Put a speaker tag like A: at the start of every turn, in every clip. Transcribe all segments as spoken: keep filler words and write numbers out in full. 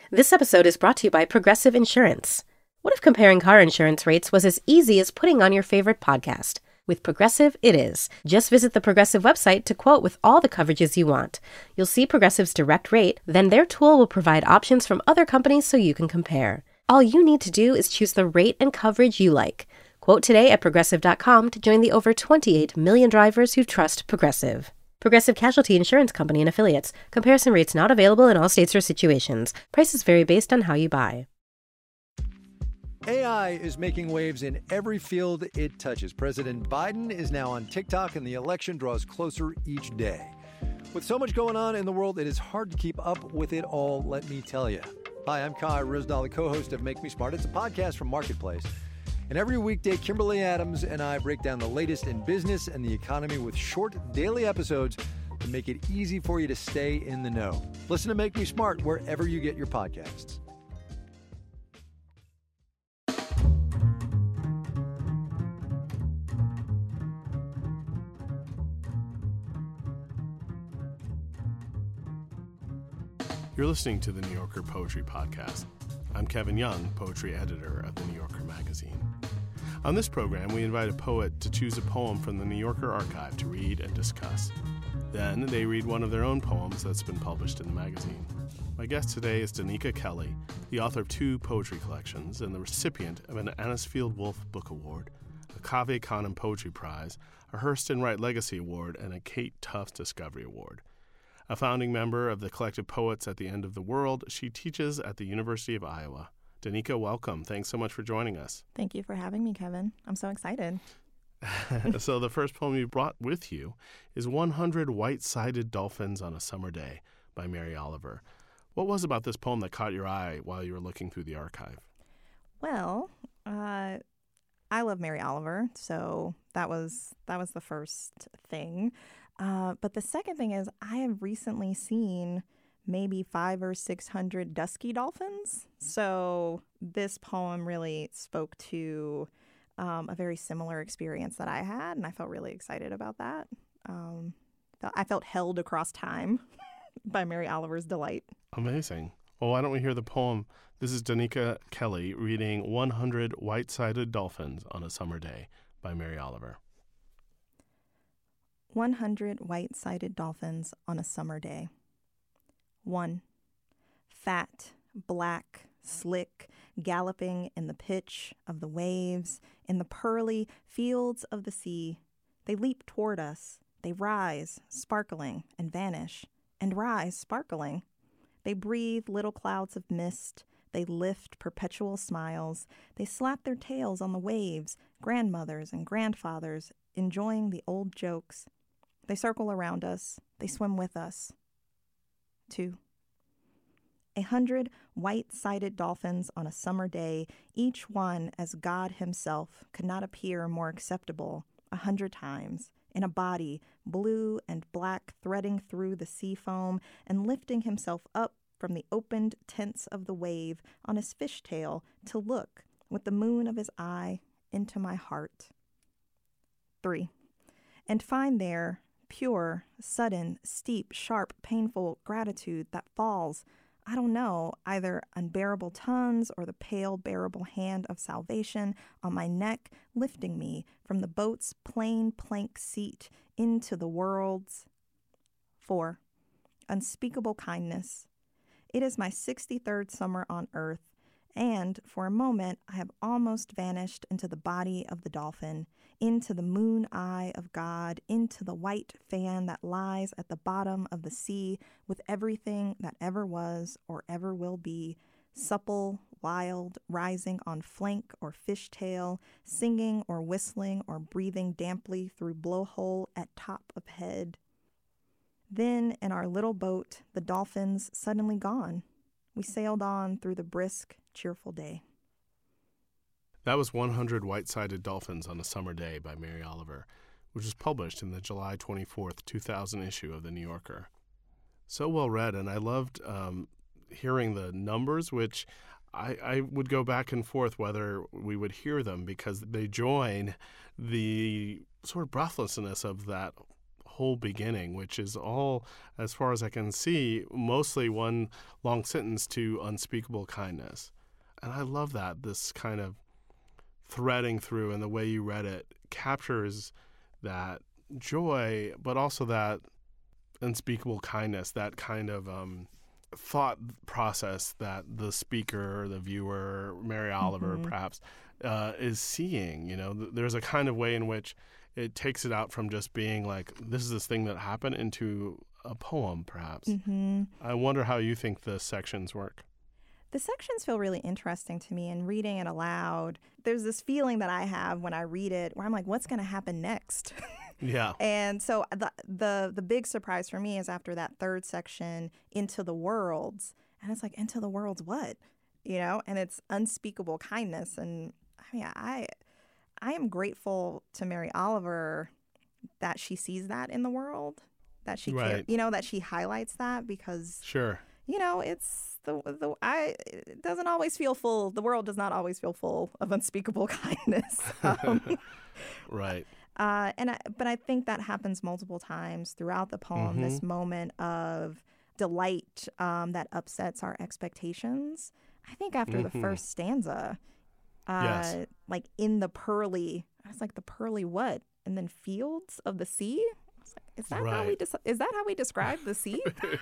A: This episode is brought to you by Progressive Insurance. What if comparing car insurance rates was as easy as putting on your favorite podcast? With Progressive, it is. Just visit the Progressive website to quote with all the coverages you want. You'll see Progressive's direct rate, then their tool will provide options from other companies so you can compare. All you need to do is choose the rate and coverage you like. Quote today at Progressive dot com to join the over twenty-eight million drivers who trust Progressive. Progressive Casualty Insurance Company and Affiliates. Comparison rates not available in all states or situations. Prices vary based on how you buy.
B: A I is making waves in every field it touches. President Biden is now on TikTok, and the election draws closer each day. With so much going on in the world, it is hard to keep up with it all, let me tell you. Hi, I'm Kai Ryssdal, the co-host of Make Me Smart. It's a podcast from Marketplace. And every weekday, Kimberly Adams and I break down the latest in business and the economy with short daily episodes to make it easy for you to stay in the know. Listen to Make Me Smart wherever you get your podcasts.
C: You're listening to the New Yorker Poetry Podcast. I'm Kevin Young, poetry editor of the New Yorker magazine. On this program, we invite a poet to choose a poem from the New Yorker archive to read and discuss. Then they read one of their own poems that's been published in the magazine. My guest today is Danica Kelly, the author of two poetry collections and the recipient of an Anisfield Wolf Book Award, a Cave Canem Poetry Prize, a Hurston Wright Legacy Award, and a Kate Tufts Discovery Award. A founding member of the Collective Poets at the End of the World, she teaches at the University of Iowa. Danica, welcome. Thanks so much for joining us.
D: Thank you for having me, Kevin. I'm so excited.
C: So the first poem you brought with you is one hundred White-Sided Dolphins on a Summer Day by Mary Oliver. What was about this poem that caught your eye while you were looking through the archive?
D: Well, uh, I love Mary Oliver, so that was that was the first thing. Uh, but the second thing is I have recently seen maybe five or six hundred dusky dolphins. So this poem really spoke to um, a very similar experience that I had, and I felt really excited about that. Um, I felt held across time by Mary Oliver's delight.
C: Amazing. Well, why don't we hear the poem? This is Danica Kelly reading one hundred White-Sided Dolphins on a Summer Day by Mary Oliver.
D: one hundred white-sided dolphins on a summer day. One, fat, black, slick, galloping in the pitch of the waves, in the pearly fields of the sea. They leap toward us. They rise, sparkling, and vanish, and rise, sparkling. They breathe little clouds of mist. They lift perpetual smiles. They slap their tails on the waves, grandmothers and grandfathers, enjoying the old jokes. They circle around us. They swim with us. Two. A hundred white-sided dolphins on a summer day, each one as God himself, could not appear more acceptable a hundred times, in a body, blue and black, threading through the sea foam and lifting himself up from the opened tents of the wave on his fishtail to look, with the moon of his eye, into my heart. Three. And find there pure, sudden, steep, sharp, painful gratitude that falls, I don't know, either unbearable tons or the pale, bearable hand of salvation on my neck, lifting me from the boat's plain plank seat into the world's. Four. Unspeakable kindness. It is my sixty-third summer on earth, and for a moment I have almost vanished into the body of the dolphin, into the moon eye of God, into the white fan that lies at the bottom of the sea with everything that ever was or ever will be, supple, wild, rising on flank or fishtail, singing or whistling or breathing damply through blowhole at top of head. Then in our little boat, the dolphins suddenly gone. We sailed on through the brisk, cheerful day.
C: That was one hundred White-Sided Dolphins on a Summer Day by Mary Oliver, which was published in the July twenty-fourth, two thousand issue of The New Yorker. So well read, and I loved um, hearing the numbers, which I, I would go back and forth whether we would hear them because they join the sort of breathlessness of that whole beginning, which is all, as far as I can see, mostly one long sentence to unspeakable kindness. And I love that, this kind of threading through, and the way you read it captures that joy, but also that unspeakable kindness, that kind of um, thought process that the speaker, the viewer, Mary Oliver, mm-hmm. perhaps, uh, is seeing. You know, there's a kind of way in which it takes it out from just being like, this is this thing that happened, into a poem, perhaps.
D: Mm-hmm.
C: I wonder how you think the sections work.
D: The sections feel really interesting to me, and reading it aloud, there's this feeling that I have when I read it where I'm like, what's going to happen next?
C: Yeah.
D: And so the, the the big surprise for me is after that third section, Into the Worlds. And it's like, into the worlds what? You know, and it's unspeakable kindness. And I mean, I, I am grateful to Mary Oliver that she sees that in the world, that she,
C: right.
D: care, you know, that she highlights that, because,
C: sure.
D: you know, it's the the I it doesn't always feel full. The world does not always feel full of unspeakable kindness. Um,
C: right.
D: Uh, and I, but I think that happens multiple times throughout the poem.
C: Mm-hmm.
D: This moment of delight um, that upsets our expectations. I think after
C: mm-hmm.
D: the first stanza, uh,
C: yes.
D: like in the pearly, I was like, the pearly what? And then fields of the sea. I was like, is that
C: right.
D: how we des- is that how we describe the sea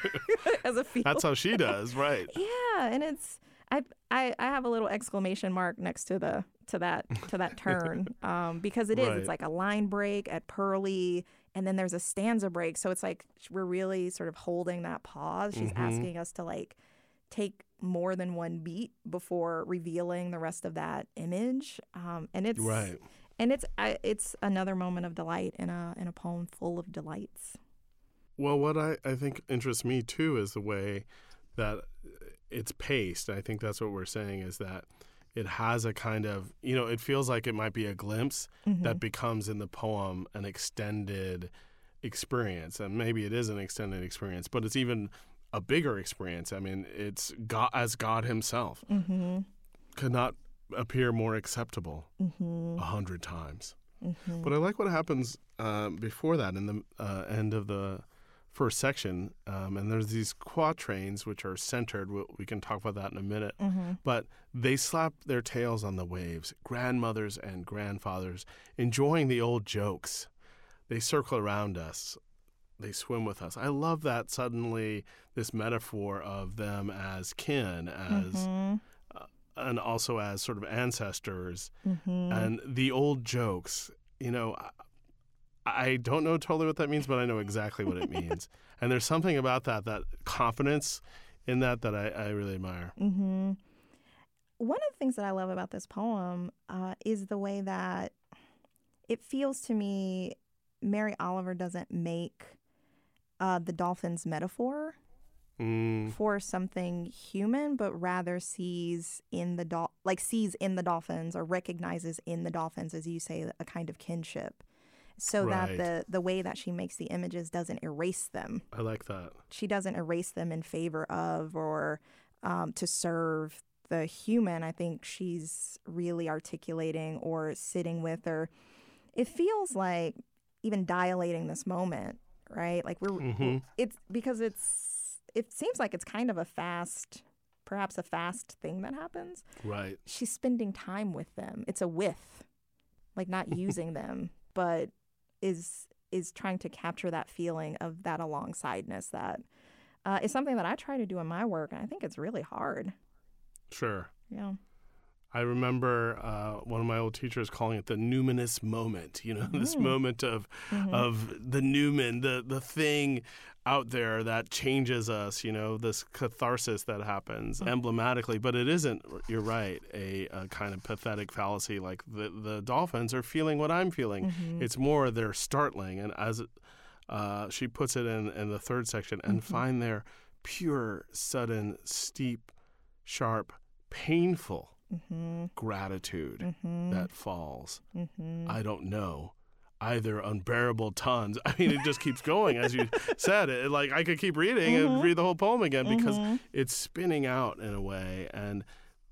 D: as a field?
C: That's how she does, right?
D: Yeah, and it's I, I I have a little exclamation mark next to the to that to that turn um, because it is
C: right.
D: it's like a line break at pearly, and then there's a stanza break, so it's like we're really sort of holding that pause. She's
C: mm-hmm.
D: asking us to like take more than one beat before revealing the rest of that image, um, and it's
C: right.
D: and it's I, it's another moment of delight in a in a poem full of delights.
C: Well, what I, I think interests me too is the way that it's paced. I think that's what we're saying, is that it has a kind of, you know, it feels like it might be a glimpse mm-hmm. that becomes in the poem an extended experience. And maybe it is an extended experience, but it's even a bigger experience. I mean, it's God, as God himself
D: mm-hmm.
C: could not appear more acceptable a
D: mm-hmm.
C: hundred times.
D: Mm-hmm.
C: But I like what happens uh, before that in the uh, end of the first section, um, and there's these quatrains which are centered. We, we can talk about that in a minute.
D: Mm-hmm.
C: But they slap their tails on the waves, grandmothers and grandfathers, enjoying the old jokes. They circle around us. They swim with us. I love that suddenly this metaphor of them as kin, as
D: mm-hmm.
C: uh, and also as sort of ancestors,
D: mm-hmm.
C: and the old jokes. You know, I don't know totally what that means, but I know exactly what it means. And there's something about that, that confidence in that, that I, I really admire.
D: Mm-hmm. One of the things that I love about this poem uh, is the way that it feels to me Mary Oliver doesn't make uh, the dolphins metaphor
C: mm.
D: for something human, but rather sees in the dol- like sees in the dolphins, or recognizes in the dolphins, as you say, a kind of kinship. So
C: right.
D: that the, the way that she makes the images doesn't erase them.
C: I like that.
D: She doesn't erase them in favor of or um, to serve the human. I think she's really articulating or sitting with, or it feels like even dilating this moment, right? Like we're,
C: mm-hmm.
D: it's because it's, it seems like it's kind of a fast, perhaps a fast thing that happens.
C: Right.
D: She's spending time with them. It's a with, like not using them, but is is trying to capture that feeling of that alongsideness that uh, is something that I try to do in my work, and I think it's really hard.
C: Sure.
D: Yeah.
C: I remember uh, one of my old teachers calling it the numinous moment, you know, mm-hmm. this moment of mm-hmm. of the numen, the, the thing out there that changes us, you know, this catharsis that happens mm-hmm. emblematically. But it isn't, you're right, a, a kind of pathetic fallacy like the, the dolphins are feeling what I'm feeling. Mm-hmm. It's more they're startling. And as uh, she puts it in, in the third section, and mm-hmm. find their pure, sudden, steep, sharp, painful Mm-hmm. gratitude
D: mm-hmm.
C: that falls.
D: Mm-hmm.
C: I don't know. Either unbearable tons. I mean, it just keeps going, as you said. It like I could keep reading mm-hmm. and read the whole poem again because mm-hmm. it's spinning out in a way. And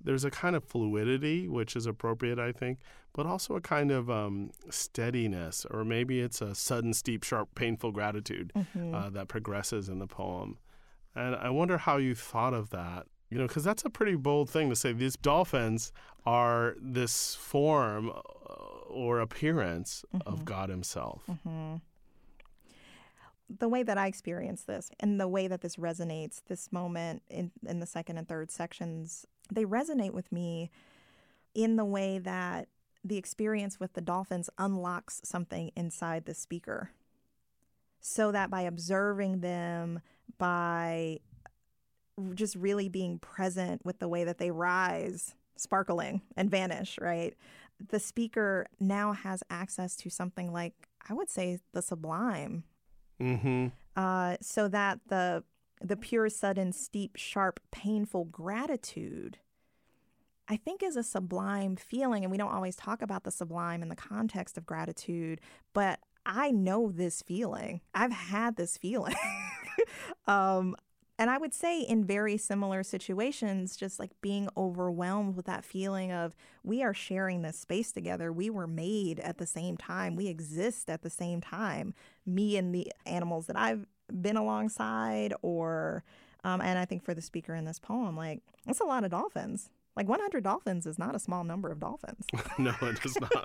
C: there's a kind of fluidity, which is appropriate, I think, but also a kind of um, steadiness, or maybe it's a sudden, steep, sharp, painful gratitude mm-hmm. uh, that progresses in the poem. And I wonder how you thought of that, you know, because that's a pretty bold thing to say. These dolphins are this form uh, or appearance mm-hmm. of God himself.
D: Mm-hmm. The way that I experience this and the way that this resonates, this moment in, in the second and third sections, they resonate with me in the way that the experience with the dolphins unlocks something inside the speaker. So that by observing them, by just really being present with the way that they rise, sparkling, and vanish, right? The speaker now has access to something like, I would say, the sublime.
C: Mm-hmm.
D: Uh, so that the the pure, sudden, steep, sharp, painful gratitude, I think, is a sublime feeling. And we don't always talk about the sublime in the context of gratitude, but I know this feeling. I've had this feeling. um, and I would say in very similar situations, just like being overwhelmed with that feeling of we are sharing this space together. We were made at the same time. We exist at the same time. Me and the animals that I've been alongside, or, um, and I think for the speaker in this poem, like, it's a lot of dolphins. Like one hundred dolphins is not a small number of dolphins.
C: No, it is not.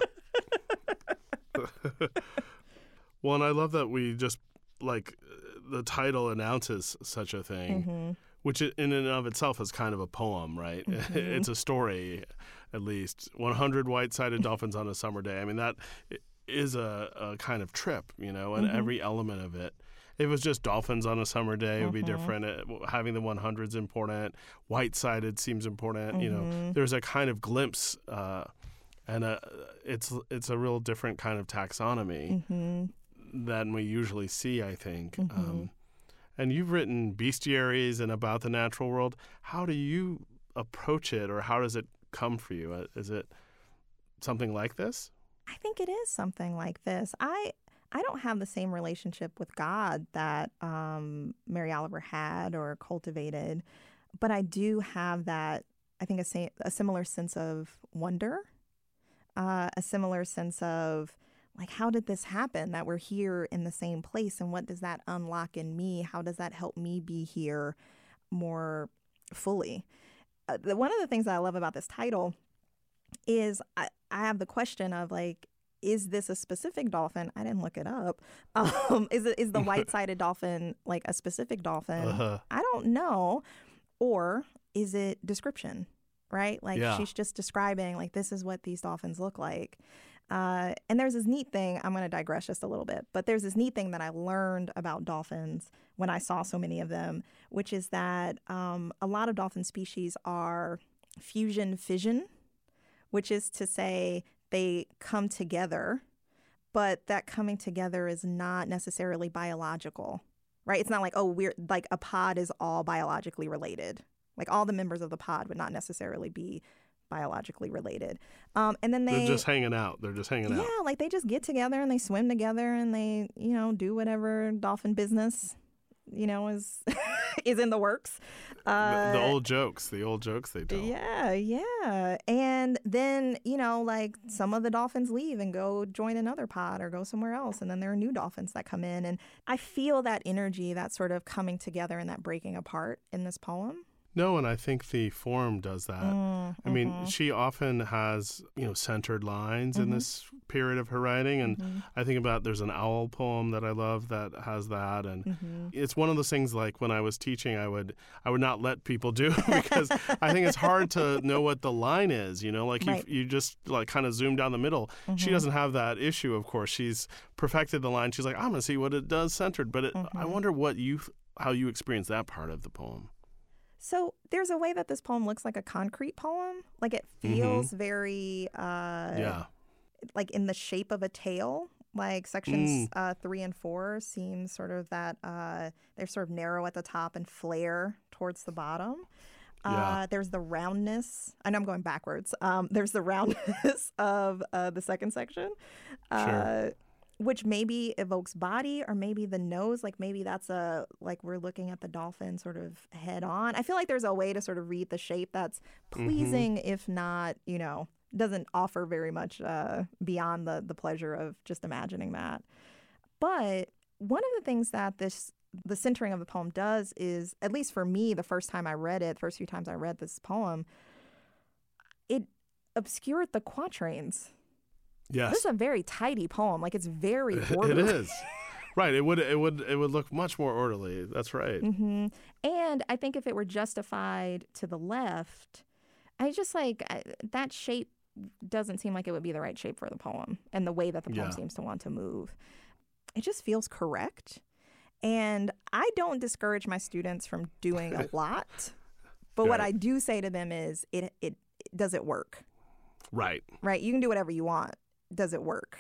C: Well, and I love that we just, like, the title announces such a thing, mm-hmm. which in and of itself is kind of a poem, right? Mm-hmm. It's a story, at least. one hundred white-sided dolphins on a summer day. I mean, that is a, a kind of trip, you know, and mm-hmm. every element of it. If it was just dolphins on a summer day, it would be mm-hmm. different. It, having the one hundred is important. White-sided seems important. Mm-hmm. You know, there's a kind of glimpse, uh, and a, it's it's a real different kind of taxonomy mm-hmm. than we usually see, I think. Mm-hmm. Um, and you've written bestiaries and about the natural world. How do you approach it, or how does it come for you? Is it something like this?
D: I think it is something like this. I I don't have the same relationship with God that um, Mary Oliver had or cultivated, but I do have that, I think, a, sa- a similar sense of wonder, uh, a similar sense of, like, how did this happen that we're here in the same place, and what does that unlock in me? How does that help me be here more fully? Uh, the, one of the things that I love about this title is I, I have the question of, like, is this a specific dolphin? I didn't look it up. Um, is it is the white-sided dolphin like a specific dolphin? Uh-huh. I don't know. Or is it description, right? Like yeah. she's just describing, like, this is what these dolphins look like. Uh, and there's this neat thing. I'm going to digress just a little bit. But there's this neat thing that I learned about dolphins when I saw so many of them, which is that um, a lot of dolphin species are fusion-fission, which is to say they come together, but that coming together is not necessarily biological, right? It's not like, oh, we're like a pod is all biologically related. Like all the members of the pod would not necessarily be biologically related. Um, and then they...
C: They're just hanging out. They're just hanging
D: yeah,
C: out.
D: Yeah, like they just get together and they swim together and they, you know, do whatever dolphin business, you know, is is in the works.
C: Uh, the, the old jokes, the old jokes they tell.
D: Yeah, yeah. And then, you know, like some of the dolphins leave and go join another pod or go somewhere else. And then there are new dolphins that come in. And I feel that energy, that sort of coming together and that breaking apart in this poem.
C: No, and I think the form does that. Mm, I mean, mm-hmm. she often has, you know, centered lines mm-hmm. in this period of her writing. And mm-hmm. I think about, there's an owl poem that I love that has that. And mm-hmm. it's one of those things, like when I was teaching, I would I would not let people do because I think it's hard to know what the line is, you know, like right. you, you just like kind of zoom down the middle. Mm-hmm. She doesn't have that issue, of course. She's perfected the line. She's like, I'm going to see what it does centered. But it, mm-hmm. I wonder what you, how you experience that part of the poem.
D: So there's a way that this poem looks like a concrete poem. Like it feels mm-hmm. very, uh,
C: yeah,
D: like in the shape of a tail. Like sections mm. uh, three and four seem sort of that uh, they're sort of narrow at the top and flare towards the bottom. Uh, yeah. There's the roundness. I know I'm going backwards. Um, there's the roundness of uh, the second section. Uh,
C: sure.
D: which maybe evokes body, or maybe the nose. Like maybe that's a, like we're looking at the dolphin sort of head on. I feel like there's a way to sort of read the shape that's pleasing, mm-hmm. if not, you know, doesn't offer very much uh, beyond the the pleasure of just imagining that. But one of the things that this the centering of the poem does is, at least for me, the first time I read it, the first few times I read this poem, it obscured the quatrains.
C: Yes.
D: This is a very tidy poem. Like, it's very orderly.
C: It is. Right. It would it would it would look much more orderly. That's right.
D: Mm-hmm. And I think if it were justified to the left, I just like I, that shape doesn't seem like it would be the right shape for the poem, and the way that the poem
C: Yeah.
D: seems to want to move. It just feels correct. And I don't discourage my students from doing a lot, but
C: Right.
D: what I do say to them is, it it does it work?
C: Right.
D: Right? You can do whatever you want. Does it work?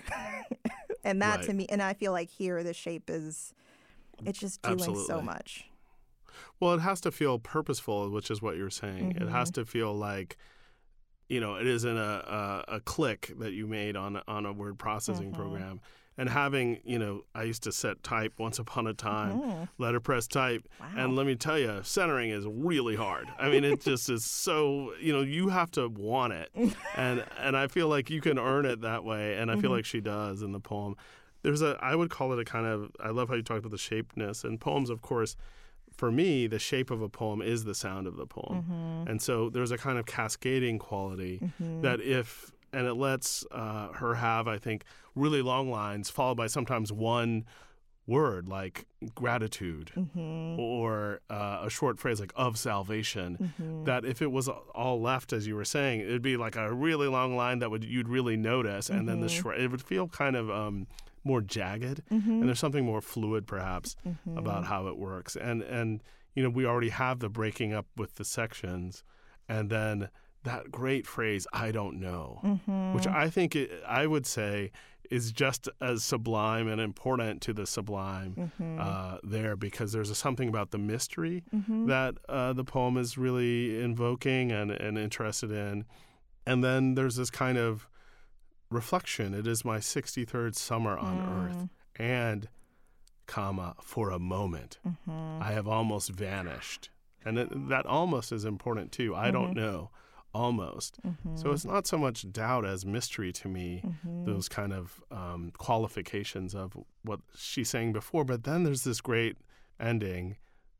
D: And that
C: Right.
D: to me, and I feel like here the shape is, it's just doing so
C: Absolutely.
D: much.
C: Well, it has to feel purposeful, which is what you're saying.
D: Mm-hmm.
C: It has to feel like, you know, it isn't a, a, a click that you made on on a word processing
D: Mm-hmm.
C: program. And having, you know, I used to set type once upon a time,
D: Mm-hmm.
C: letterpress type.
D: Wow.
C: And let me tell you, centering is really hard. I mean, it just is so, you know, you have to want it. And and I feel like you can earn it that way. And I feel
D: Mm-hmm.
C: like she does in the poem. There's a, I would call it a kind of, I love how you talked about the shapeness. And poems, of course, for me, the shape of a poem is the sound of the poem.
D: Mm-hmm.
C: And so there's a kind of cascading quality
D: Mm-hmm.
C: that if, and it lets uh, her have, I think, really long lines followed by sometimes one word like gratitude
D: Mm-hmm.
C: or uh, a short phrase like of salvation,
D: Mm-hmm.
C: that if it was all left, as you were saying, it'd be like a really long line that would you'd really notice. And then the
D: Mm-hmm.
C: short, it would feel kind of um, more jagged.
D: Mm-hmm.
C: And there's something more fluid perhaps
D: Mm-hmm.
C: about how it works. And, and, you know, we already have the breaking up with the sections, and then that great phrase, I don't know,
D: Mm-hmm.
C: which I think it, I would say is just as sublime and important to the sublime
D: Mm-hmm.
C: uh, there, because there's a, something about the mystery
D: Mm-hmm.
C: that uh, the poem is really invoking and, and interested in. And then there's this kind of reflection. It is my sixty-third summer on
D: Mm.
C: earth, and, comma, for a moment,
D: Mm-hmm.
C: I have almost vanished. And it, that almost is important too. I don't know. Almost.
D: Mm-hmm.
C: So it's not so much doubt as mystery to me,
D: Mm-hmm.
C: those kind of um, qualifications of what she's saying before. But then there's this great ending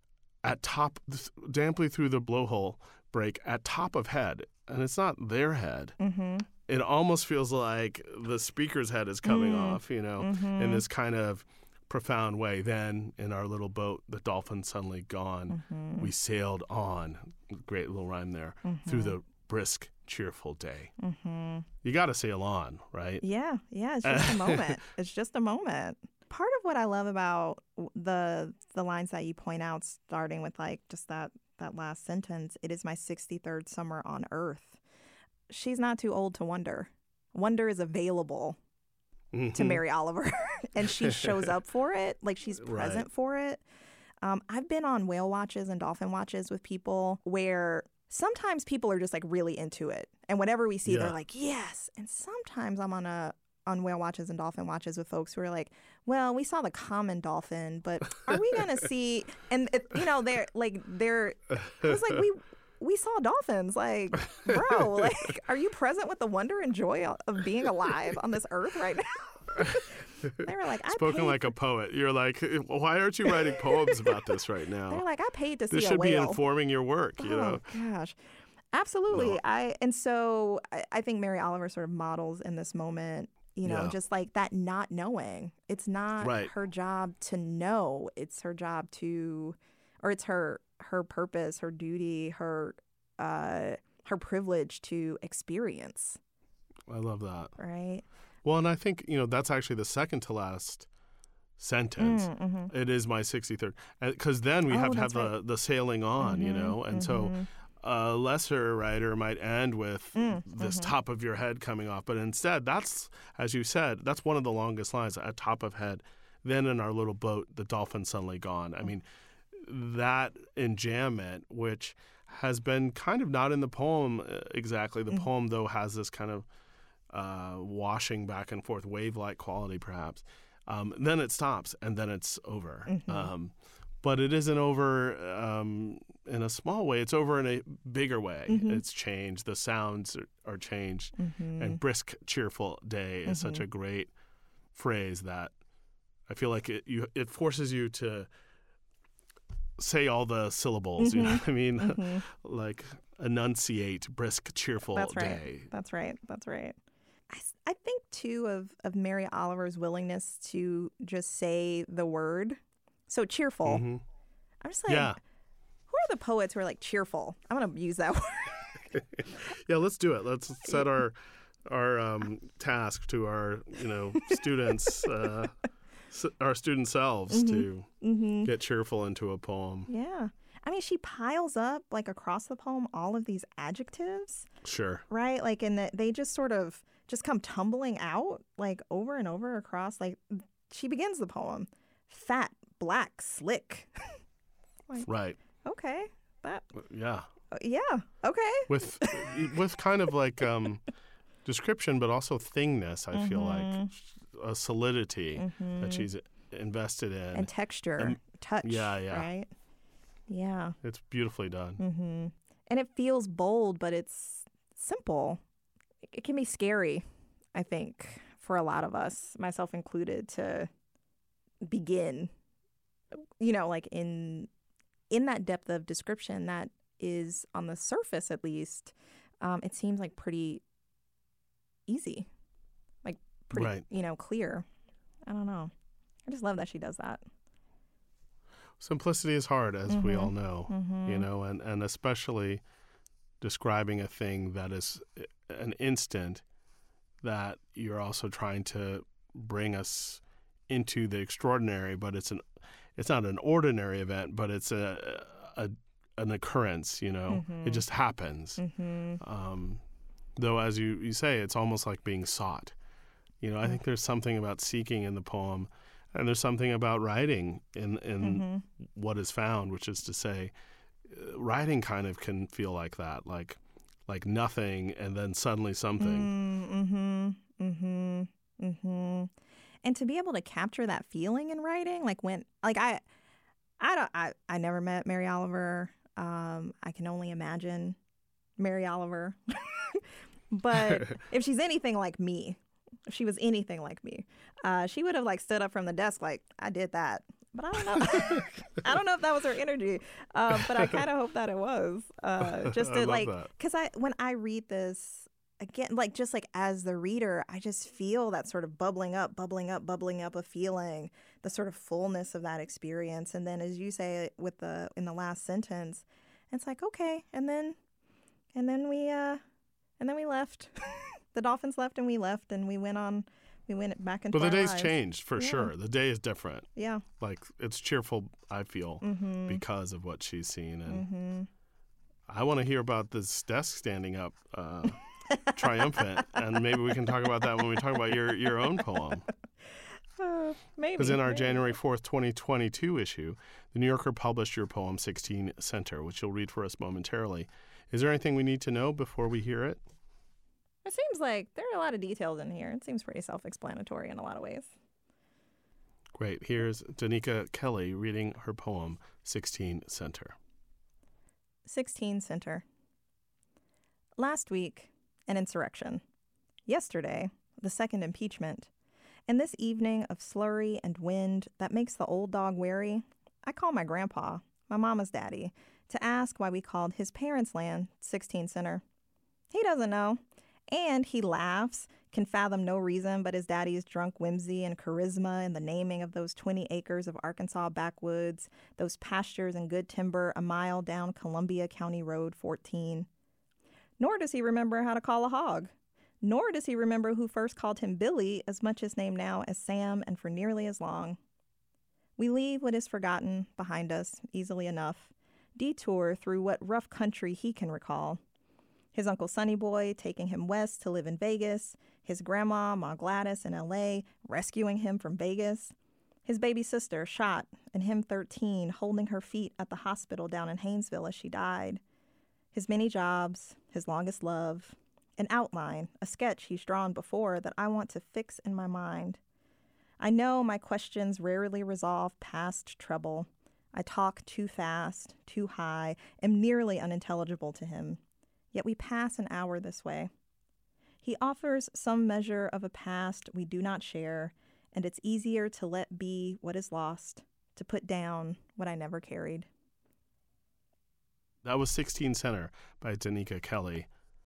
C: at top, damply through the blowhole break, at top of head. And it's not their head.
D: Mm-hmm.
C: It almost feels like the speaker's head is coming
D: Mm.
C: off, you know,
D: Mm-hmm.
C: in this kind of profound way. Then in our little boat, the dolphin's suddenly gone.
D: Mm-hmm.
C: We sailed on, great little rhyme there, through the brisk, cheerful day.
D: Mm-hmm.
C: You got to sail on, right?
D: Yeah, yeah, it's just a moment. It's just a moment. Part of what I love about the the lines that you point out, starting with like just that that last sentence, it is my sixty-third summer on earth. She's not too old to wonder. Wonder is available to
C: Mhm.
D: Mary Oliver, and she shows up for it, like she's present
C: Right.
D: for it. Um, I've been on whale watches and dolphin watches with people where sometimes people are just like really into it, and whatever we see,
C: Yeah.
D: they're like, yes. And sometimes I'm on a on whale watches and dolphin watches with folks who are like, well, we saw the common dolphin, but are we gonna see? And it, you know, they're like, they're. I was like, we. We saw dolphins, like, bro, like, are you present with the wonder and joy of being alive on this earth right now? They were like, I
C: Spoken
D: paid
C: like a poet. You're like, why aren't you writing poems about this right
D: They're
C: now?
D: like, I paid to see
C: This
D: a
C: should be
D: whale.
C: informing your work, you know?
D: Oh gosh, absolutely.
C: No.
D: I and so I, I think Mary Oliver sort of models in this moment, you know,
C: Yeah.
D: just like that not knowing. It's not
C: Right.
D: her job to know. It's her job to, or it's her her purpose, her duty, her uh, her privilege to experience.
C: I love that.
D: Right.
C: Well, and I think, you know, that's actually the second to last sentence.
D: Mm, mhm.
C: It is my sixty-third. Because then we
D: Oh,
C: have to have
D: that's
C: the, the sailing on, you
D: Mhm,
C: know? And so
D: mhm.
C: a lesser writer might end with
D: Mm,
C: this
D: mhm.
C: top of your head coming off. But instead, that's, as you said, that's one of the longest lines, at top of head. Then in our little boat, the dolphin's suddenly gone. I mean, that enjambment, which has been kind of not in the poem uh, exactly. The
D: Mhm.
C: poem, though, has this kind of uh, washing back and forth, wave-like quality, perhaps. Um, then it stops, and then it's over.
D: Mm-hmm.
C: Um, but it isn't over um, in a small way. It's over in a bigger way.
D: Mm-hmm.
C: It's changed. The sounds are, are changed.
D: Mm-hmm.
C: And brisk, cheerful day is
D: Mm-hmm.
C: such a great phrase that I feel like it you it forces you to say all the syllables.
D: Mm-hmm.
C: You know what I mean?
D: Mm-hmm.
C: Like enunciate, brisk, cheerful
D: That's right.
C: day.
D: That's right. That's right. I, s- I think, too, of, of Mary Oliver's willingness to just say the word. So cheerful.
C: Mhm.
D: I'm just like,
C: Yeah.
D: who are the poets who are like cheerful? I'm going to use that word.
C: Yeah, let's do it. Let's set our our um, task to our you know students, uh, s- our student selves
D: Mm-hmm.
C: to
D: Mm-hmm.
C: get cheerful into a poem.
D: Yeah. I mean, she piles up, like, across the poem, all of these adjectives,
C: Sure.
D: right? Like, and that they just sort of just come tumbling out, like, over and over across. Like, she begins the poem, fat, black, slick.
C: Right.
D: Okay. That,
C: Yeah.
D: uh, yeah. Okay.
C: With with kind of like um, description, but also thingness. I feel
D: Mm-hmm.
C: like a solidity that she's invested in.
D: And texture,
C: And-
D: touch.
C: yeah, yeah.
D: Right? Yeah.
C: It's beautifully done.
D: Mm-hmm. And it feels bold, but it's simple. It, it can be scary, I think, for a lot of us, myself included, to begin, you know, like in in that depth of description that is, on the surface at least, um, it seems like pretty easy, like pretty,
C: Right.
D: you know, clear. I don't know. I just love that she does that.
C: Simplicity is hard, as we
D: Mhm.
C: all know,
D: Mm-hmm.
C: you know, and, and especially describing a thing that is an instant that you're also trying to bring us into the extraordinary, but it's an it's not an ordinary event, but it's a, a an occurrence, you know.
D: Mhm.
C: It just happens.
D: Mm-hmm.
C: Um, though, as you, you say, it's almost like being sought. You know, I think there's something about seeking in the poem, and there's something about writing in in
D: Mm-hmm.
C: what is found, which is to say, uh, writing kind of can feel like that, like like nothing and then suddenly something.
D: Mm-hmm. Mm-hmm. Mm-hmm. And to be able to capture that feeling in writing, like when, like I, I don't, I, I never met Mary Oliver. Um, I can only imagine Mary Oliver. But if she's anything like me, if she was anything like me, uh, she would have like stood up from the desk like, I did that. But I don't know. I don't know if that was her energy. Uh, but I kind of hope that it was. Uh, just
C: I
D: to
C: love
D: like,
C: that.
D: because I when I read this again, like just like as the reader, I just feel that sort of bubbling up, bubbling up, bubbling up of feeling, the sort of fullness of that experience. And then, as you say with the in the last sentence, it's like okay, and then, and then we, uh, and then we left. The dolphins left, and we left, and we went on. We went back into
C: But the
D: our
C: day's
D: lives.
C: changed for
D: Yeah.
C: sure. The day is different.
D: Yeah.
C: Like it's cheerful, I feel,
D: Mm-hmm.
C: because of what she's seen, and
D: Mm-hmm.
C: I want to hear about this desk standing up, uh, triumphant, and maybe we can talk about that when we talk about your your own poem.
D: Uh, maybe.
C: Because in our
D: maybe.
C: January fourth, twenty twenty-two issue, The New Yorker published your poem, sixteen Center, which you'll read for us momentarily. Is there anything we need to know before we hear it?
D: It seems like there are a lot of details in here. It seems pretty self-explanatory in a lot of ways.
C: Great. Here's Danica Kelly reading her poem, sixteen Center.
D: sixteen Center. Last week, an insurrection. Yesterday, the second impeachment. And this evening of slurry and wind that makes the old dog wary, I call my grandpa, my mama's daddy, to ask why we called his parents' land sixteen Center. He doesn't know. And he laughs, can fathom no reason but his daddy's drunk whimsy and charisma in the naming of those twenty acres of Arkansas backwoods, those pastures and good timber a mile down Columbia County Road fourteen. Nor does he remember how to call a hog. Nor does he remember who first called him Billy, as much his name now as Sam, and for nearly as long. We leave what is forgotten behind us easily enough, detour through what rough country he can recall. His Uncle Sonny Boy taking him west to live in Vegas, his grandma, Ma Gladys, in L A, rescuing him from Vegas, his baby sister shot, and him thirteen holding her feet at the hospital down in Haynesville as she died, his many jobs, his longest love, an outline, a sketch he's drawn before that I want to fix in my mind. I know my questions rarely resolve past trouble. I talk too fast, too high, am nearly unintelligible to him. Yet we pass an hour this way. He offers some measure of a past we do not share, and it's easier to let be what is lost, to put down what I never carried.
C: That was sixteen Center by Danica Kelly.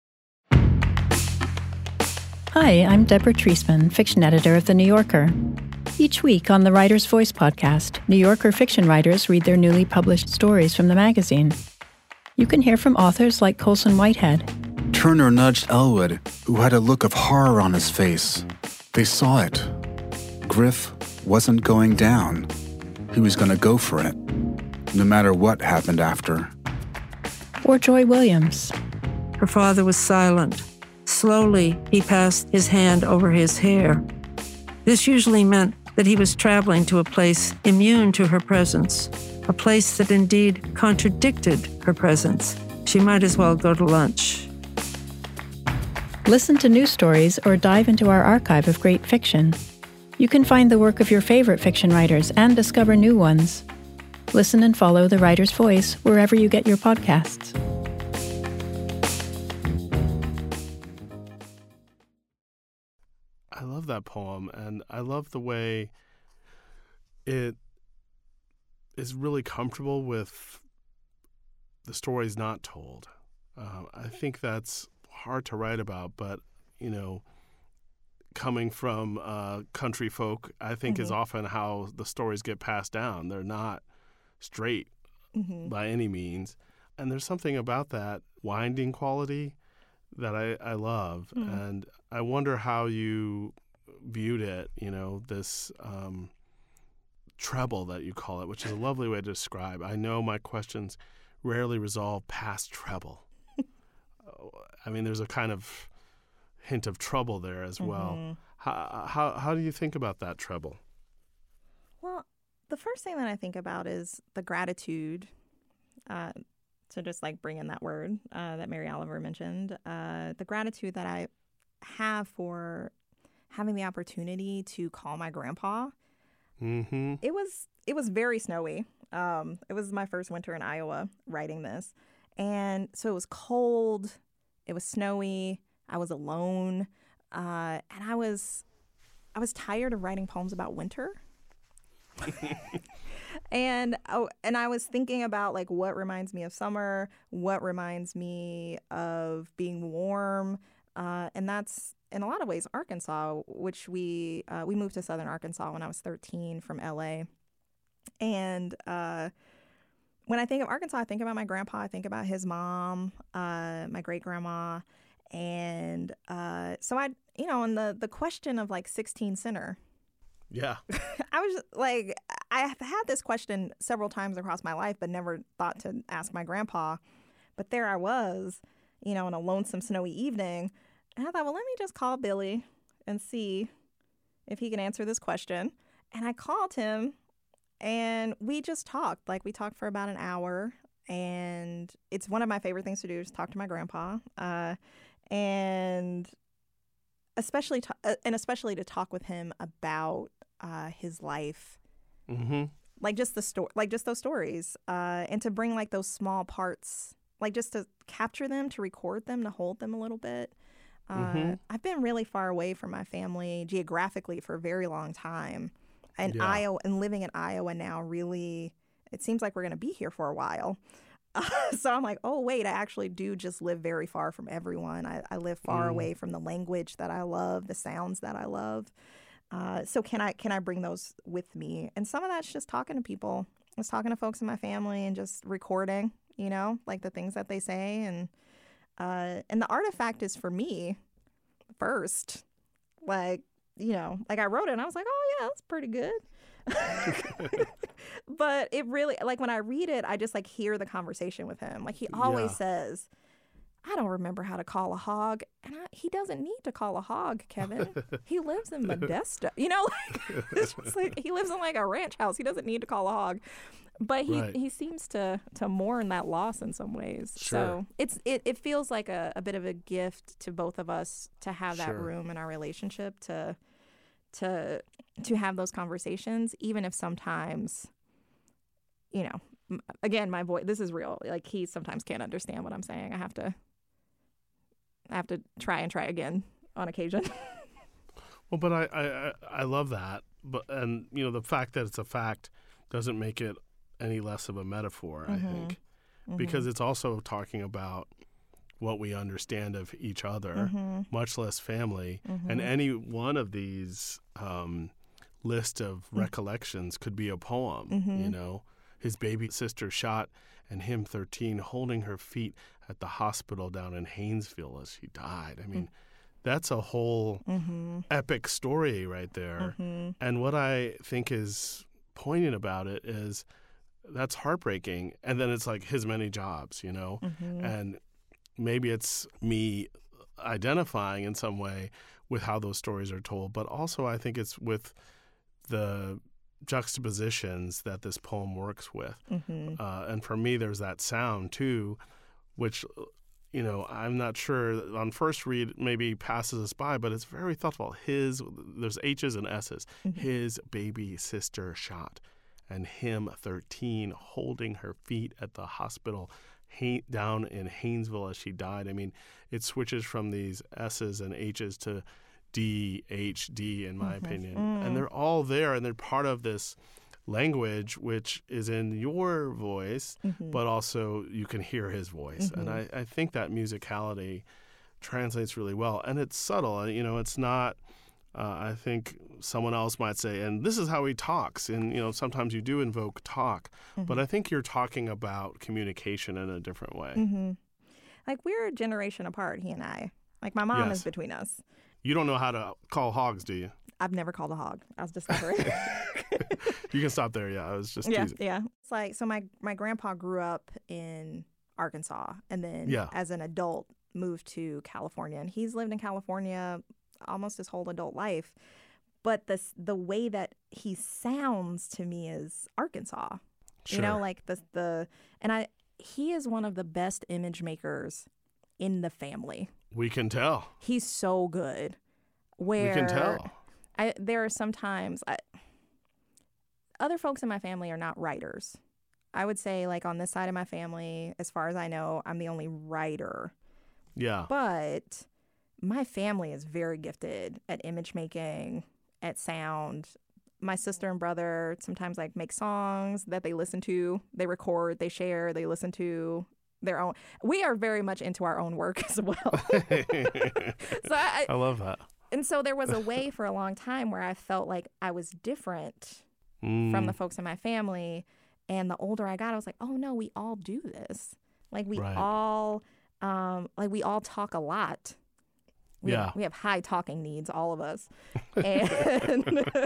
E: Hi, I'm Deborah Treisman, fiction editor of The New Yorker. Each week on the Writer's Voice podcast, New Yorker fiction writers read their newly published stories from the magazine. You can hear from authors like Colson Whitehead.
F: Turner nudged Elwood, who had a look of horror on his face. They saw it. Griff wasn't going down. He was going to go for it, no matter what happened after.
E: Or Joy Williams.
G: Her father was silent. Slowly, he passed his hand over his hair. This usually meant that he was traveling to a place immune to her presence, a place that indeed contradicted her presence. She might as well go to lunch.
E: Listen to new stories or dive into our archive of great fiction. You can find the work of your favorite fiction writers and discover new ones. Listen and follow The Writer's Voice wherever you get your podcasts.
C: I love that poem, and I love the way it is really comfortable with the stories not told. Uh, I think that's hard to write about, but, you know, coming from uh, country folk, I think mm-hmm. is often how the stories get passed down. They're not straight mm-hmm. by any means. And there's something about that winding quality that I, I love. Mm. And I wonder how you viewed it, you know, this um, treble that you call it, which is a lovely way to describe. I know my questions rarely resolve past treble. I mean, there's a kind of hint of trouble there as well. Mm-hmm. How, how how do you think about that treble?
D: Well, the first thing that I think about is the gratitude, uh, to just like bring in that word uh, that Mary Oliver mentioned, uh, the gratitude that I have for having the opportunity to call my grandpa.
C: Mm-hmm.
D: It was it was very snowy. Um, it was my first winter in Iowa writing this. And so it was cold, it was snowy, I was alone, uh, and I was I was tired of writing poems about winter. and oh, and I was thinking about like what reminds me of summer, what reminds me of being warm, uh, and that's in a lot of ways Arkansas, which we uh, we moved to Southern Arkansas when I was thirteen from L A, and uh, when I think of Arkansas, I think about my grandpa, I think about his mom, uh, my great grandma, and uh, so I, you know, and the the question of like sixteen Center.
C: Yeah.
D: I was like, I have had this question several times across my life, but never thought to ask my grandpa. But there I was, you know, on a lonesome, snowy evening. And I thought, well, let me just call Billy and see if he can answer this question. And I called him and we just talked. Like we talked for about an hour. And it's one of my favorite things to do is talk to my grandpa. Uh, and especially to, uh, and especially to talk with him about uh, his life.
C: Mm-hmm. Like
D: just the sto- like just those stories. Uh, and to bring like those small parts, like just to capture them, to record them, to hold them a little bit. Uh, mm-hmm. I've been really far away from my family geographically for a very long time. And yeah. Iowa, and living in Iowa now really, it seems like we're going to be here for a while. Uh, so I'm like, oh, wait, I actually do just live very far from everyone. I, I live far mm. away from the language that I love, the sounds that I love. Uh, so can I can I bring those with me? And some of that's just talking to people. I was talking to folks in my family and just recording, you know, like the things that they say. And uh, and the artifact is for me first. Like, you know, like I wrote it and I was like, oh, yeah, that's pretty good. But it really, like when I read it, I just like hear the conversation with him. Like he always yeah. says, I don't remember how to call a hog. And I, he doesn't need to call a hog, Kevin. He lives in Modesto. You know, like, it's just like he lives in like a ranch house. He doesn't need to call a hog. But he, right. he seems to to mourn that loss in some ways.
C: Sure.
D: So it's it, it feels like a, a bit of a gift to both of us to have that
C: sure.
D: room in our relationship to to to have those conversations, even if sometimes, you know, m- again, my voice, this is real. Like, he sometimes can't understand what I'm saying. I have to, I have to try and try again on occasion.
C: Well, but I, I, I love that. But and, you know, the fact that it's a fact doesn't make it any less of a metaphor, mm-hmm. I think, mm-hmm. because it's also talking about what we understand of each other, mm-hmm. much less family. Mm-hmm. And any one of these um, list of mm-hmm. recollections could be a poem, mm-hmm. you know. His baby sister shot and him thirteen holding her feet at the hospital down in Haynesville as she died. I mean, mm-hmm. that's a whole mm-hmm. epic story right there. Mm-hmm. And what I think is poignant about it is that's heartbreaking. And then it's like his many jobs, you know. Mm-hmm. And maybe it's me identifying in some way with how those stories are told, but also I think it's with the juxtapositions that this poem works with. Mm-hmm. Uh, and for me, there's that sound, too, which, you know, I'm not sure on first read maybe passes us by, but it's very thoughtful. His, there's H's and S's. Mm-hmm. His baby sister shot, and him, thirteen, holding her feet at the hospital down in Haynesville as she died. I mean, it switches from these S's and H's to D, H, D, in my mm-hmm. opinion. Mm. And they're all there, and they're part of this language, which is in your voice, mm-hmm. but also you can hear his voice. Mm-hmm. And I, I think that musicality translates really well. And it's subtle. You know, it's not, uh, I think someone else might say, and this is how he talks. And, you know, sometimes you do invoke talk. Mm-hmm. But I think you're talking about communication in a different way.
D: Mm-hmm. Like, we're a generation apart, he and I. Like, my mom
C: yes.
D: is between us.
C: You don't know how to call hogs, do you?
D: I've never called a hog. I was discovering.
C: You can stop there. Yeah, I was just
D: yeah,
C: teasing.
D: Yeah. It's like, so my, my grandpa grew up in Arkansas and then
C: yeah.
D: as an adult moved to California. And he's lived in California almost his whole adult life. But the, the way that he sounds to me is Arkansas.
C: Sure.
D: You know, like the, the, and I, he is one of the best image makers in the family.
C: We can tell.
D: He's so good. Where
C: we can tell.
D: I, there are sometimes I, other folks in my family are not writers. I would say, like, on this side of my family, as far as I know, I'm the only writer.
C: Yeah.
D: But my family is very gifted at image making, at sound. My sister and brother sometimes like make songs that they listen to, they record, they share, they listen to. Their own. We are very much into our own work as well. so I,
C: I love that.
D: And so there was a way for a long time where I felt like I was different mm. from the folks in my family. And the older I got, I was like, oh no, we all do this. Like we
C: right.
D: all, um, like we all talk a lot. We
C: yeah,
D: have, we have high talking needs, all of us. And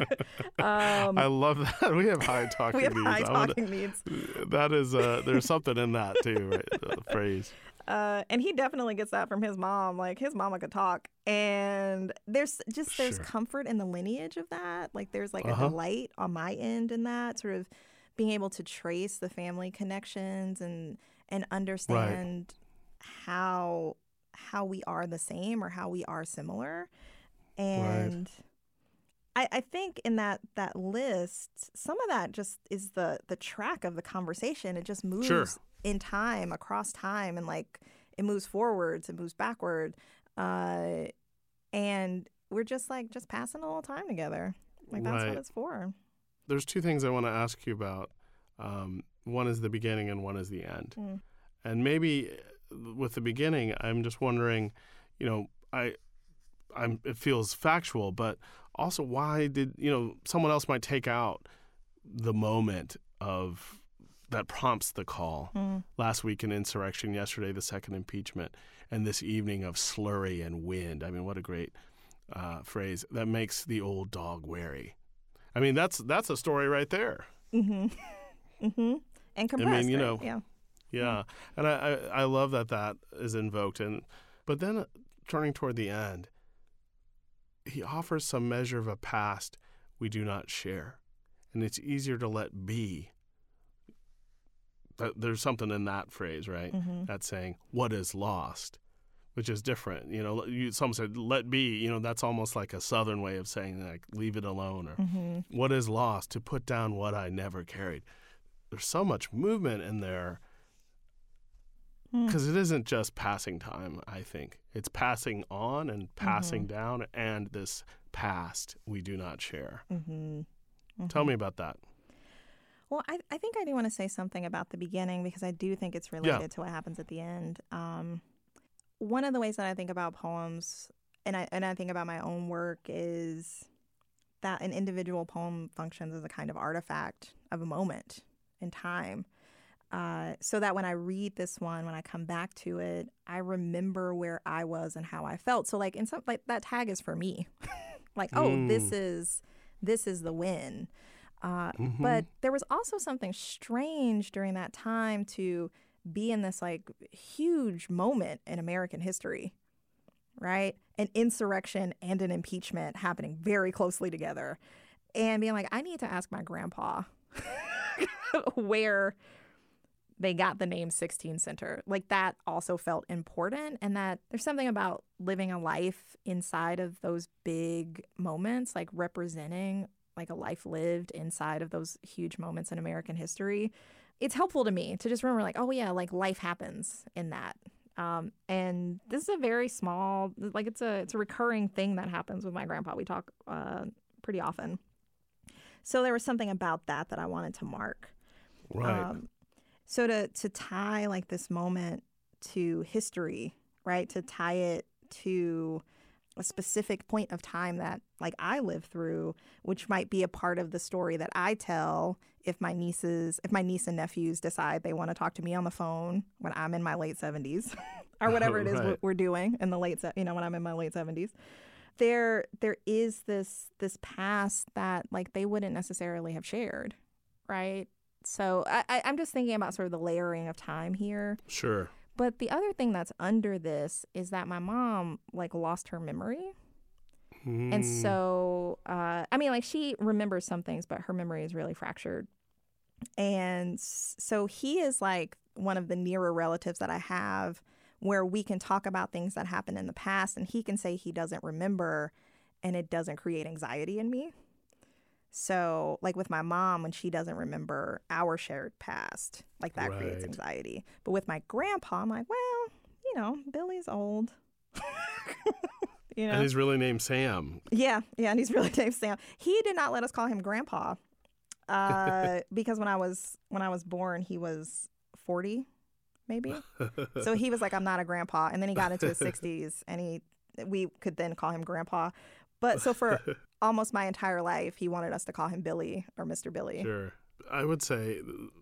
D: um,
C: I love that we have high talking
D: we have
C: needs.
D: high talking needs.
C: That is, uh, there's something in that too, right? The phrase.
D: Uh, and he definitely gets that from his mom. Like his mama could talk, and there's just there's
C: sure.
D: comfort in the lineage of that. Like there's like
C: uh-huh.
D: a delight on my end in that, sort of being able to trace the family connections and and understand right. how. how we are the same or how we are similar. And right. I, I think in that that list, some of that just is the the track of the conversation. It just moves
C: sure.
D: in time, across time, and like it moves forwards, it moves backward. Uh, and we're just like just passing a little time together. Like that's
C: right.
D: what it's for.
C: There's two things I want to ask you about. Um, one is the beginning and one is the end. Mm. And maybe with the beginning, I'm just wondering, you know, I, I'm. It feels factual, but also why did, you know, someone else might take out the moment of that prompts the call. Mm. Last week an insurrection, yesterday the second impeachment, and this evening of slurry and wind. I mean, what a great uh, phrase. That makes the old dog wary. I mean, that's that's a story right there.
D: Mm-hmm. Mm-hmm. And compressed,
C: I mean, you
D: right?
C: know,
D: yeah.
C: Yeah, and I, I, I love that that is invoked. And but then uh, turning toward the end, he offers some measure of a past we do not share. And it's easier to let be. There's something in that phrase, right? Mm-hmm. That's saying what is lost which is different. You know, you, some said let be. You know, that's almost like a Southern way of saying like leave it alone, or
D: Mm-hmm.
C: what is lost, to put down what I never carried. There's so much movement in there because it isn't just passing time, I think. It's passing on and passing
D: Mm-hmm.
C: down, and this past we do not share.
D: Mm-hmm. Mm-hmm.
C: Tell me about that.
D: Well, I, I think I do want to say something about the beginning because I do think it's related
C: Yeah.
D: to what happens at the end. Um, one of the ways that I think about poems, and I and I think about my own work, is that an individual poem functions as a kind of artifact of a moment in time. Uh, so that when I read this one, when I come back to it, I remember where I was and how I felt. So like in some like that tag is for me, like oh
C: Mm.
D: this is this is the win. Uh,
C: Mm-hmm.
D: But there was also something strange during that time to be in this like huge moment in American history, right? An insurrection and an impeachment happening very closely together, and being like, I need to ask my grandpa where they got the name sixteen Center. Like that also felt important, and that there's something about living a life inside of those big moments, like representing like a life lived inside of those huge moments in American history. It's helpful to me to just remember like, oh yeah, like life happens in that. Um, and this is a very small, like it's a it's a recurring thing that happens with my grandpa. We talk uh, pretty often. So there was something about that that I wanted to mark.
C: Right.
D: Um, so to to tie like this moment to history, right? To tie it to a specific point of time that like I lived through, which might be a part of the story that I tell if my nieces, if my niece and nephews decide they want to talk to me on the phone when I'm in my late seventies or whatever it is
C: Right.
D: we're doing in the late, se- you know, when I'm in my late seventies. There, there is this this past that like they wouldn't necessarily have shared, right? So I, I, I'm just thinking about sort of the layering of time here.
C: Sure.
D: But the other thing that's under this is that my mom like lost her memory. And so, uh, I mean, like she remembers some things, but her memory is really fractured. And s- so he is like one of the nearer relatives that I have where we can talk about things that happened in the past and he can say he doesn't remember and it doesn't create anxiety in me. So like with my mom, when she doesn't remember our shared past, like that creates
C: Right.
D: anxiety. But with my grandpa, I'm like, well, you know, Billy's old. You know?
C: And he's really named Sam.
D: Yeah, yeah, and he's really named Sam. He did not let us call him Grandpa, uh, because when I was when I was born, he was forty, maybe. So he was like, "I'm not a grandpa," and then he got into his sixties, and he we could then call him Grandpa. But so for almost my entire life, he wanted us to call him Billy or Mister Billy.
C: Sure. I would say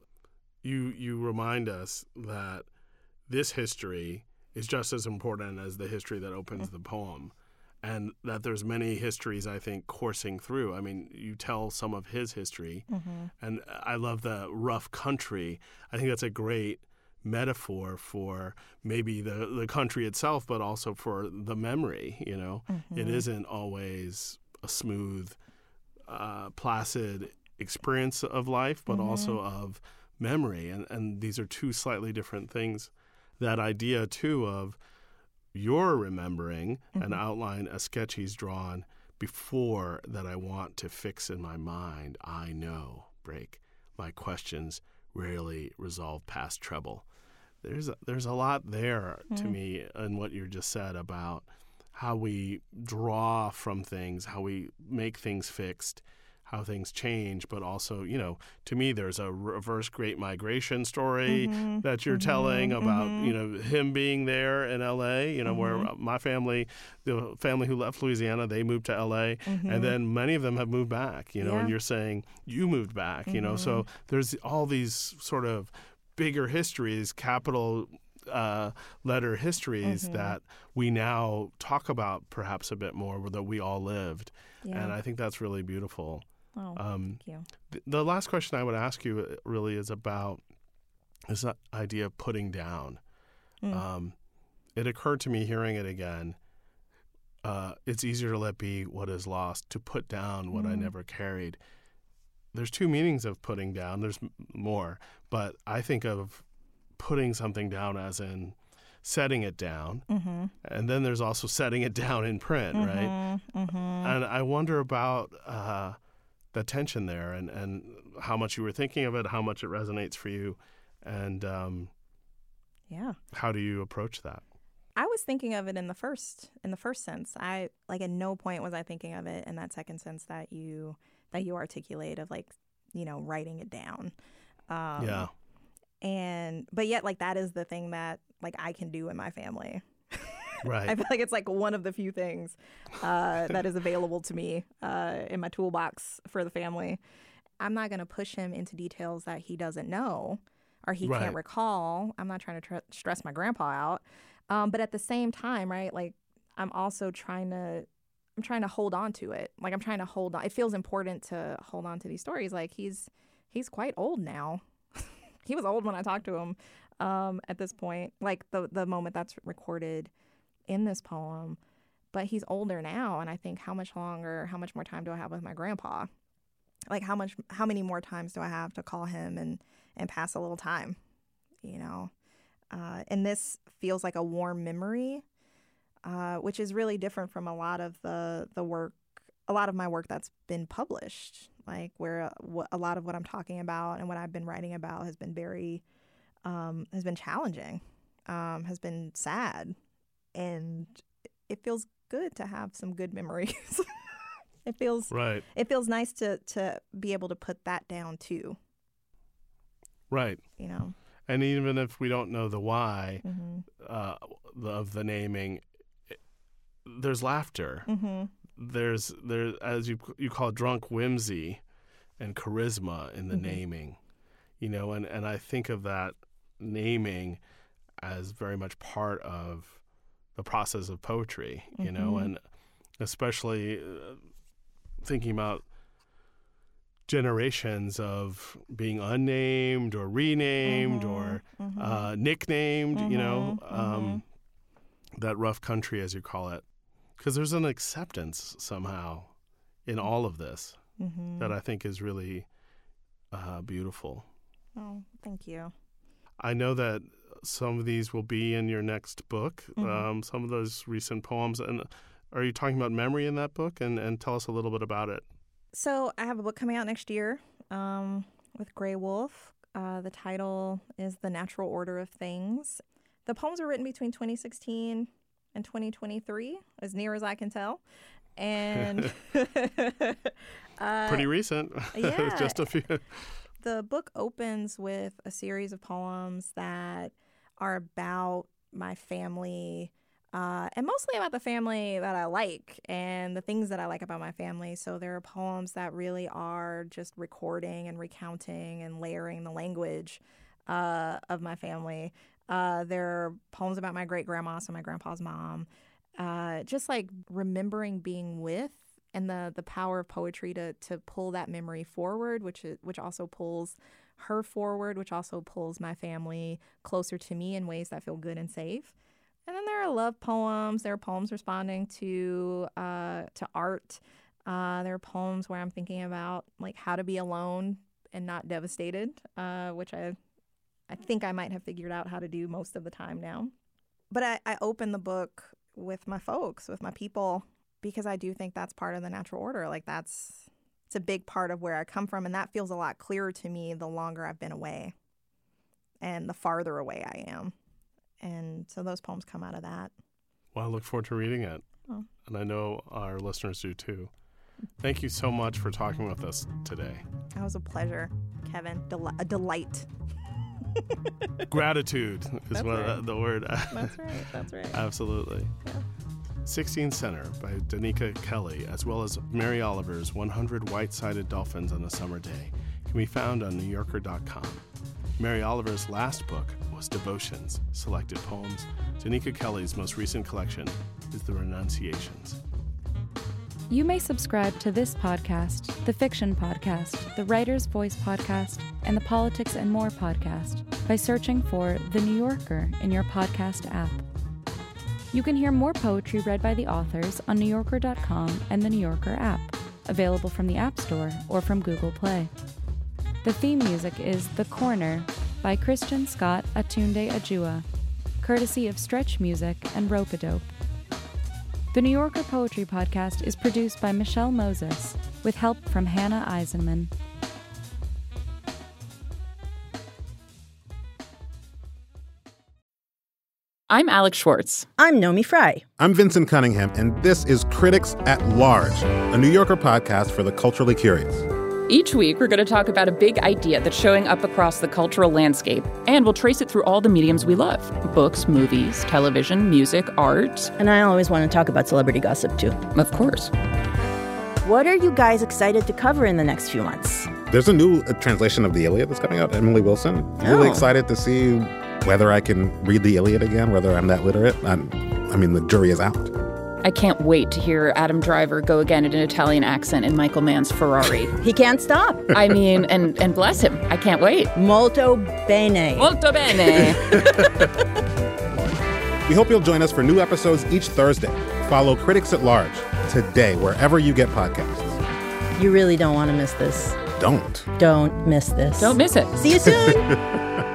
C: you you remind us that this history is just as important as the history that opens the poem, and that there's many histories, I think, coursing through. I mean, you tell some of his history, and I love the rough country. I think that's a great metaphor for maybe the, the country itself, but also for the memory, you know. It isn't always a smooth, uh, placid experience of life, but also of memory. And, and these are two slightly different things. That idea, too, of you're remembering an outline, a sketch he's drawn before that I want to fix in my mind. I know, break. My questions rarely resolve past trouble. There's a, there's a lot there to me in what you just said about how we draw from things, how we make things fixed, how things change, but also, you know, to me, there's a reverse Great Migration story
D: Mm-hmm.
C: that you're
D: Mm-hmm.
C: telling about,
D: Mm-hmm.
C: you know, him being there in L A, you know,
D: Mm-hmm.
C: where my family, the family who left Louisiana, they moved to L A,
D: Mm-hmm.
C: and then many of them have moved back, you know,
D: Yeah.
C: and you're saying you moved back, you know, so
D: Mm-hmm.
C: there's all these sort of bigger histories, capital uh, letter histories
D: Mm-hmm.
C: that we now talk about perhaps a bit more, that we all lived.
D: Yeah.
C: And I think that's really beautiful.
D: Oh,
C: Um,
D: thank you.
C: th- the last question I would ask you really is about this idea of putting down. Um, it occurred to me hearing it again. Uh, it's easier to let be what is lost, to put down what I never carried. There's two meanings of putting down. There's m- more, but I think of putting something down as in setting it down,
D: Mm-hmm.
C: and then there's also setting it down in print,
D: Mm-hmm.
C: right?
D: Mm-hmm.
C: And I wonder about uh, the tension there, and, and how much you were thinking of it, how much it resonates for you, and um,
D: Yeah.
C: how do you approach that?
D: I was thinking of it in the first in the first sense. I like at no point was I thinking of it in that second sense that you that you articulate of like, you know, writing it down. Um,
C: yeah.
D: And but yet like that is the thing that like I can do in my family.
C: Right.
D: I feel like it's like one of the few things uh, that is available to me uh, in my toolbox for the family. I'm not going to push him into details that he doesn't know or he
C: Right.
D: can't recall. I'm not trying to tr- stress my grandpa out. Um, but at the same time, right, like I'm also trying to, I'm trying to hold on to it. Like I'm trying to hold on. It feels important to hold on to these stories. Like he's, he's quite old now. He was old when I talked to him um, at this point, like the the moment that's recorded in this poem. But he's older now, and I think how much longer, how much more time do I have with my grandpa? Like how much, how many more times do I have to call him and, and pass a little time, you know? Uh, and this feels like a warm memory, uh, which is really different from a lot of the the work, a lot of my work that's been published. Like where a, a lot of what I'm talking about and what I've been writing about has been very, um, has been challenging, um, has been sad, and it feels good to have some good memories. It feels
C: Right.
D: It feels nice to to be able to put that down too.
C: Right.
D: You know.
C: And even if we don't know the why
D: Mm-hmm.
C: uh, the, of the naming, it, there's laughter.
D: Mm-hmm.
C: There's there as you you call it, drunk whimsy and charisma in the
D: Mm-hmm.
C: naming, you know, and, and I think of that naming as very much part of the process of poetry, you know,
D: Mm-hmm.
C: and especially uh, thinking about generations of being unnamed or renamed
D: Mm-hmm.
C: or
D: Mm-hmm.
C: uh, nicknamed, you know,
D: Mhm,
C: um, that rough country, as you call it. Because there's an acceptance somehow in all of this
D: Mm-hmm.
C: that I think is really uh, beautiful.
D: Oh, thank you.
C: I know that some of these will be in your next book,
D: Mhm.
C: um, some of those recent poems. And are you talking about memory in that book? And, and tell us a little bit about it.
D: So I have a book coming out next year um, with Gray Wolf. Uh, the title is The Natural Order of Things. The poems were written between twenty sixteen and twenty twenty-three, as near as I can tell. And uh,
C: Pretty recent.
D: yeah.
C: Just a few.
D: the book opens with a series of poems that are about my family, uh, and mostly about the family that I like and the things that I like about my family. So there are poems that really are just recording and recounting and layering the language uh, of my family. Uh, there are poems about my great grandma, so my grandpa's mom, uh, just like remembering being with. And the, the power of poetry to to pull that memory forward, which is, which also pulls her forward, which also pulls my family closer to me in ways that feel good and safe. And then there are love poems. There are poems responding to uh, to art. Uh, there are poems where I'm thinking about like how to be alone and not devastated, uh, which I I think I might have figured out how to do most of the time now. But I, I open the book with my folks, with my people, because I do think that's part of the natural order. Like that's, it's a big part of where I come from. And that feels a lot clearer to me the longer I've been away and the farther away I am. And so those poems come out of that.
C: Well, I look forward to reading it.
D: Oh.
C: And I know our listeners do too. Thank you so much for talking with us today.
D: That was a pleasure, Kevin. Del- a delight.
C: Gratitude is
D: That's
C: what
D: right.
C: uh, the word.
D: That's right. That's right.
C: Absolutely.
D: Yeah.
C: sixteen Center by Danica Kelly, as well as Mary Oliver's one hundred White-Sided Dolphins on a Summer Day, can be found on new yorker dot com. Mary Oliver's last book was Devotions, Selected Poems. Danica Kelly's most recent collection is The Renunciations.
H: You may subscribe to this podcast, the Fiction Podcast, the Writer's Voice Podcast, and the Politics and More Podcast by searching for The New Yorker in your podcast app. You can hear more poetry read by the authors on new yorker dot com and the New Yorker app, available from the App Store or from Google Play. The theme music is The Corner by Christian Scott Atunde Ajua. courtesy of Stretch Music and Rope-A-Dope. The New Yorker Poetry Podcast is produced by Michelle Moses, with help from Hannah Eisenman.
I: I'm Alex Schwartz.
J: I'm Nomi Fry.
K: I'm Vincent Cunningham, and this is Critics at Large, a New Yorker podcast for the culturally curious.
I: Each week, we're going to talk about a big idea that's showing up across the cultural landscape, and we'll trace it through all the mediums we love: books, movies, television, music, art.
J: And I always want to talk about celebrity gossip, too.
I: Of course.
J: What are you guys excited to cover in the next few months?
K: There's a new uh, translation of the Iliad that's coming out, Emily Wilson.
J: Oh.
K: Really excited to see whether I can read the Iliad again, whether I'm that literate. I'm, I mean, the jury is out.
I: I can't wait to hear Adam Driver go again in an Italian accent in Michael Mann's Ferrari.
J: He can't stop.
I: I mean, and, and bless him. I can't wait.
J: Molto bene.
I: Molto bene.
K: We hope you'll join us for new episodes each Thursday. Follow Critics at Large today, wherever you get podcasts.
J: You really don't want to miss this.
K: Don't.
J: Don't miss this.
I: Don't miss it.
J: See you soon.